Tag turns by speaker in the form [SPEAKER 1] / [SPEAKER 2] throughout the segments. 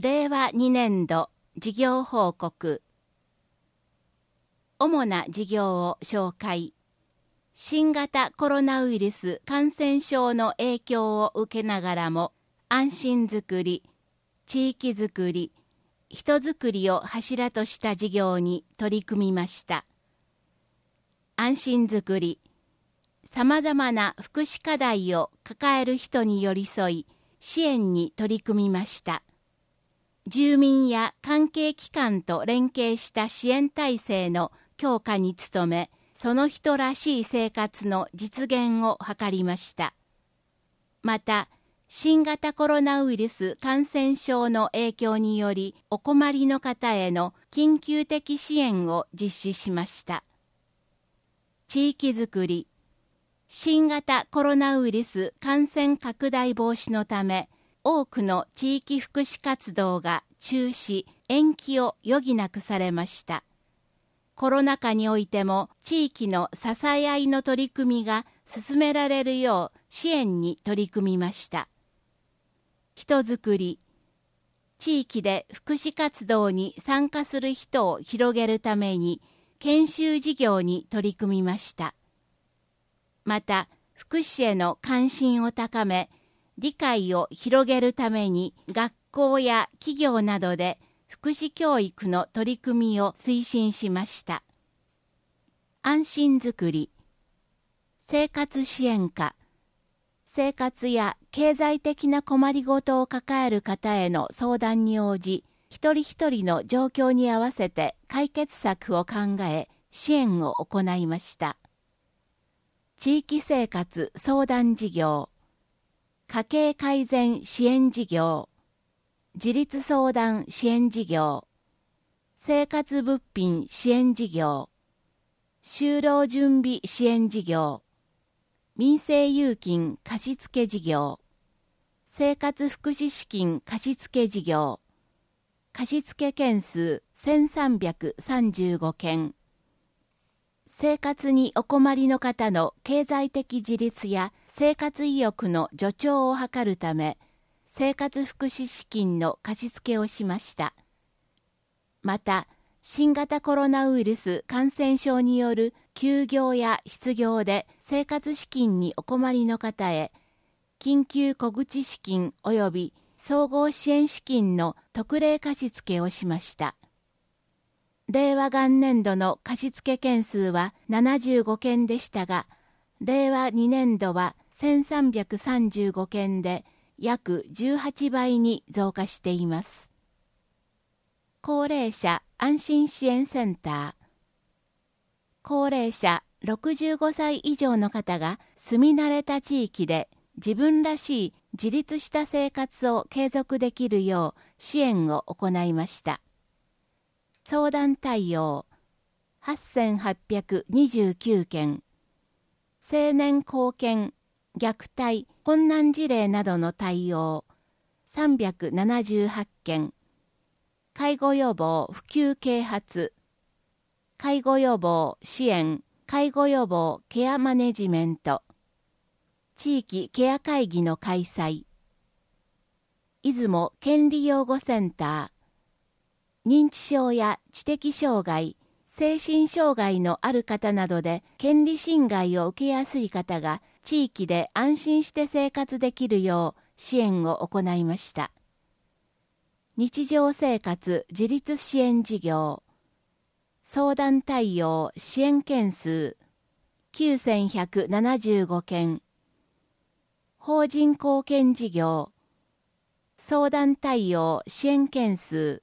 [SPEAKER 1] 令和2年度事業報告。主な事業を紹介。新型コロナウイルス感染症の影響を受けながらも、安心づくり、地域づくり、人づくりを柱とした事業に取り組みました。安心づくり、さまざまな福祉課題を抱える人に寄り添い、支援に取り組みました。住民や関係機関と連携した支援体制の強化に努め、その人らしい生活の実現を図りました。また、新型コロナウイルス感染症の影響によりお困りの方への緊急的支援を実施しました。地域づくり、新型コロナウイルス感染拡大防止のため、多くの地域福祉活動が中止・延期を余儀なくされました。コロナ禍においても地域の支え合いの取り組みが進められるよう支援に取り組みました。人づくり、地域で福祉活動に参加する人を広げるために研修事業に取り組みました。また、福祉への関心を高め、理解を広げるために学校や企業などで福祉教育の取り組みを推進しました。安心づくり、生活支援課、生活や経済的な困りごとを抱える方への相談に応じ、一人一人の状況に合わせて解決策を考え、支援を行いました。地域生活相談事業、家計改善支援事業、自立相談支援事業、生活物品支援事業、就労準備支援事業、民生優金貸付事業、生活福祉資金貸付事業、貸付件数1335件、生活にお困りの方の経済的自立や生活意欲の助長を図るため、生活福祉資金の貸付をしました。また、新型コロナウイルス感染症による休業や失業で生活資金にお困りの方へ、緊急小口資金及び総合支援資金の特例貸付をしました。令和元年度の貸付件数は75件でしたが、令和2年度は1335件で約18倍に増加しています。高齢者安心支援センター。高齢者65歳以上の方が住み慣れた地域で自分らしい自立した生活を継続できるよう支援を行いました。相談対応8829件、成年後見、虐待、困難事例などの対応378件、介護予防普及啓発、介護予防支援、介護予防ケアマネジメント、地域ケア会議の開催、出雲権利養護センター、認知症や知的障害、精神障害のある方などで権利侵害を受けやすい方が地域で安心して生活できるよう支援を行いました。日常生活自立支援事業、相談対応支援件数9175件、法人貢献事業、相談対応支援件数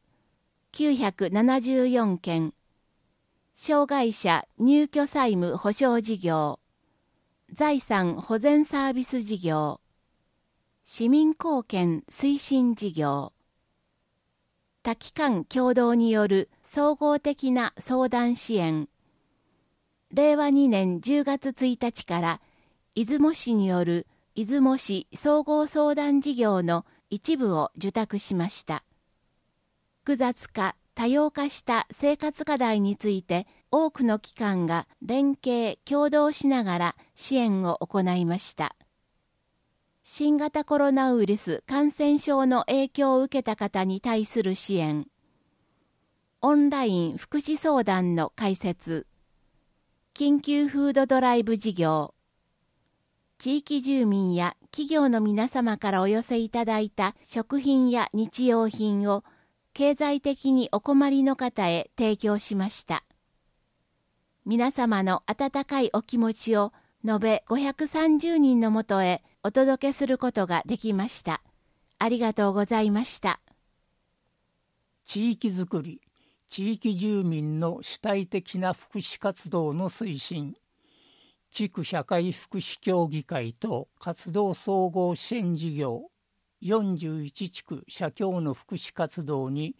[SPEAKER 1] 974件、障害者入居債務保証事業、財産保全サービス事業、市民貢献推進事業、多機関共同による総合的な相談支援、令和2年10月1日から出雲市による出雲市総合相談事業の一部を受託しました。複雑化、多様化した生活課題について多くの機関が連携・協働しながら支援を行いました。 新型コロナウイルス感染症の影響を受けた方に対する支援、オンライン福祉相談の開設、緊急フードドライブ事業、地域住民や企業の皆様からお寄せいただいた食品や日用品を経済的にお困りの方へ提供しました。皆様の温かいお気持ちを延べ530人のもとへお届けすることができました。ありがとうございました。
[SPEAKER 2] 地域づくり、地域住民の主体的な福祉活動の推進、地区社会福祉協議会と活動総合支援事業、41地区社協の福祉活動に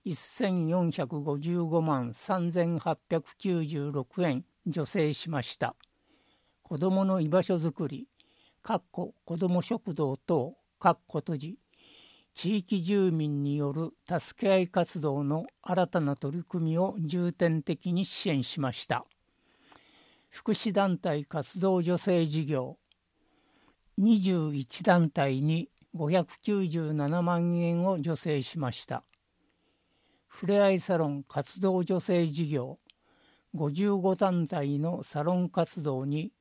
[SPEAKER 2] 1455万3896円助成しました。子どもの居場所づくり、子ども食堂等、閉じ、地域住民による助け合い活動の新たな取り組みを重点的に支援しました。福祉団体活動助成事業、21団体に597万円を助成しました。ふれあいサロン活動助成事業、55団体のサロン活動に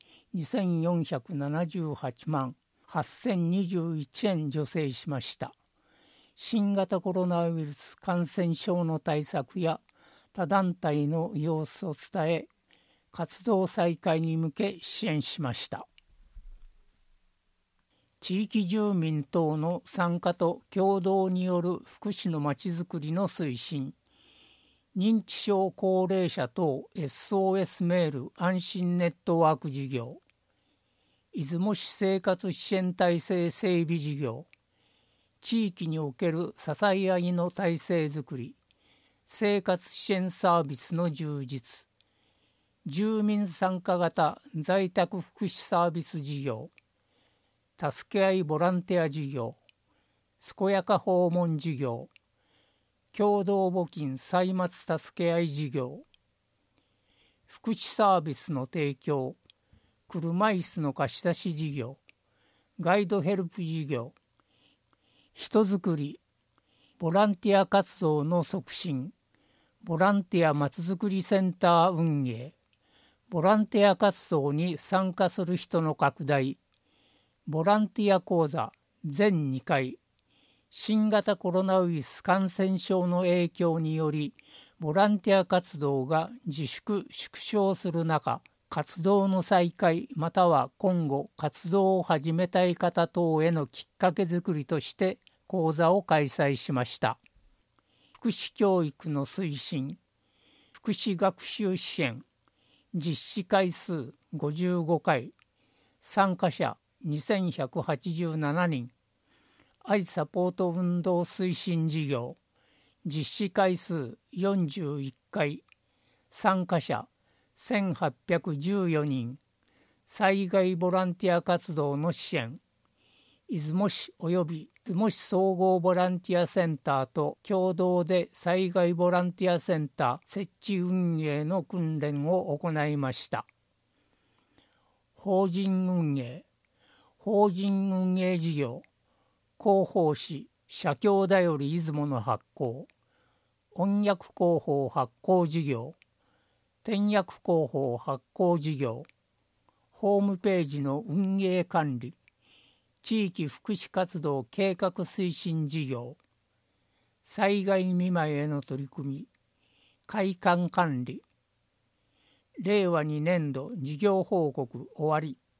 [SPEAKER 2] 2478万8021円助成しました。新型コロナウイルス感染症の対策や他団体の様子を伝え、活動再開に向け支援しました。地域住民等の参加と協同による福祉のまちづくりの推進、認知症高齢者等 SOS メール安心ネットワーク事業、出雲市生活支援体制整備事業、地域における支え合いの体制づくり、生活支援サービスの充実、住民参加型在宅福祉サービス事業、助け合いボランティア事業、健やか訪問事業、共同募金歳末助け合い事業、福祉サービスの提供、車椅子の貸し出し事業、ガイドヘルプ事業、人づくり、ボランティア活動の促進、ボランティアまちづくりセンター運営、ボランティア活動に参加する人の拡大、ボランティア講座全2回、新型コロナウイルス感染症の影響によりボランティア活動が自粛・縮小する中、活動の再開または今後活動を始めたい方等へのきっかけづくりとして講座を開催しました。福祉教育の推進、福祉学習支援、実施回数55回、参加者2187人、愛サポート運動推進事業、実施回数41回、参加者1814人、災害ボランティア活動の支援、出雲市及び出雲市総合ボランティアセンターと共同で災害ボランティアセンター設置運営の訓練を行いました。法人運営事業、広報誌社協だより出雲の発行、音訳広報発行事業、転訳広報発行事業、ホームページの運営管理、地域福祉活動計画推進事業、災害見舞いへの取り組み、会館管理、令和2年度事業報告終わり。